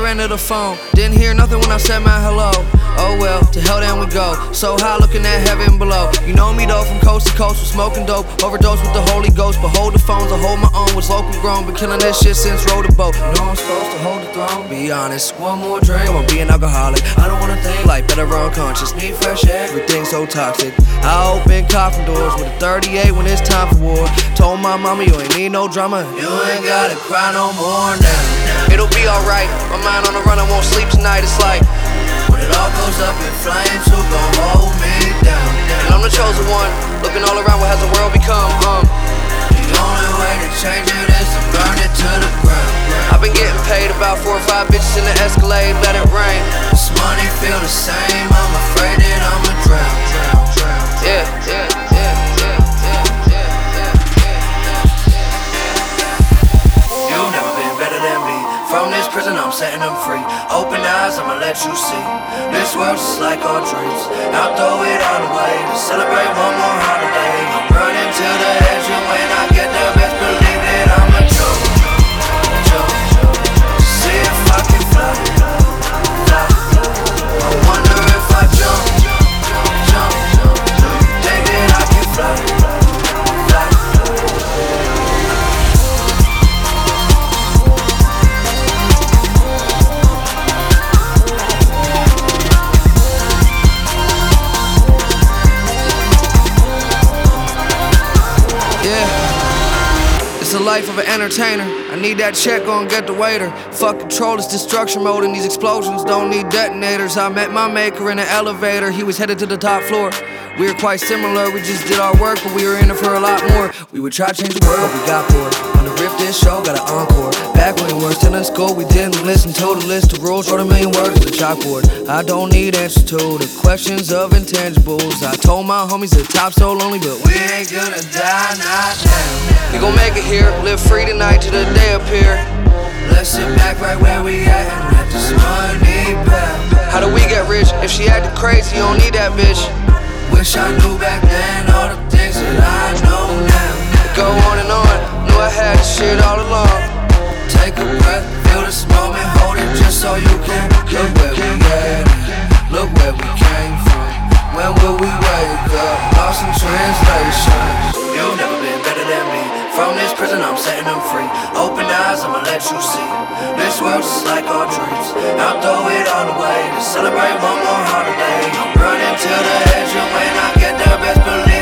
other end of the phone. Didn't hear nothing when I said my hello. Oh well, to hell down we go. So high looking at heaven below. You know me though, from coast to coast, we're smoking dope. Overdose with the Holy Ghost, but hold the phones, I hold my own. Was local grown, been killing this shit since rode a boat. You know I'm supposed to hold the throne. Be honest, one more drink, I'ma be an alcoholic. I don't wanna think like better unconscious. Need fresh air, everything's so toxic. I open coffin doors with a 38 when it's time for war. Told my mama you ain't need no drama. You ain't gotta cry no more now. It'll be alright, my mind on the run, I won't sleep tonight. It's like when it all goes up in flames, who gon' hold me down? And I'm the chosen one, looking all around, what has the world become? The only way to change it is to burn it to the ground. I've been getting paid about 4 or 5 bitches in the Escalade, let it rain. This money feel the same, I'm afraid that I'ma drown. You've never been better than me. From this prison I'm setting them free. Open eyes, I'ma let you see. This world's just like our dreams. I'll throw it all away to celebrate one more holiday. I'm running to the edge, and when I get there, best believe that I'ma jump. See if I can fly. I wonder if I jump. Do you think that I can fly? It's the life of an entertainer. I need that check, gon' get the waiter. Fuck control, it's destruction mode, and these explosions don't need detonators. I met my maker in an elevator, he was headed to the top floor. We were quite similar, we just did our work, but we were in it for a lot more. We would try to change the world, we got bored. On the riff this show, got an encore. Back when we were still in school, we didn't listen to the list of rules. Wrote 1,000,000 words to the chalkboard. I don't need answers to the questions of intangibles. I told my homies the top's so lonely, but we ain't gonna die, not now. We gon' make it here, live free tonight till the day appear. Let's sit back right where we at and let this money back. How do we get rich? If she acted crazy, you don't need that bitch. Wish I knew back then all the things that I know now. Go on and on, knew I had this shit all along. Take a breath, feel this moment, hold it just so you can. Look where we at, look where we came from. When will we wake up? Lost in translation. You've never been better than me. From this prison I'm setting them free. Open eyes, I'ma let you see. This world's just like our dreams. I'll throw it all away to celebrate one more holiday. I'm running to the edge, and when I get there, best believe